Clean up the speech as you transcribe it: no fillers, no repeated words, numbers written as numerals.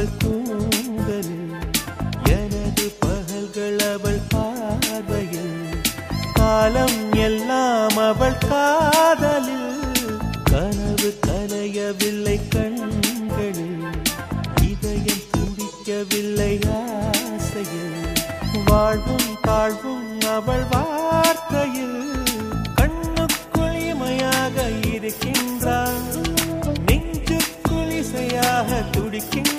அவள் தூங்கலில், எனது பகல்கள் அவள் பார்வையில், காலம் எல்லாம் அவள் காதலில். கனவு கலையவில்லை கண்களில், இதயம் துடிக்கவில்லை ஆசையில், வாழ்வும் தாழ்வும் அவள் வார்த்தையில். கண்ணுக்குள் இமையாக இருக்கின்றாள், நெஞ்சுக்குள் இசையாக துடிக்கின்றாள்.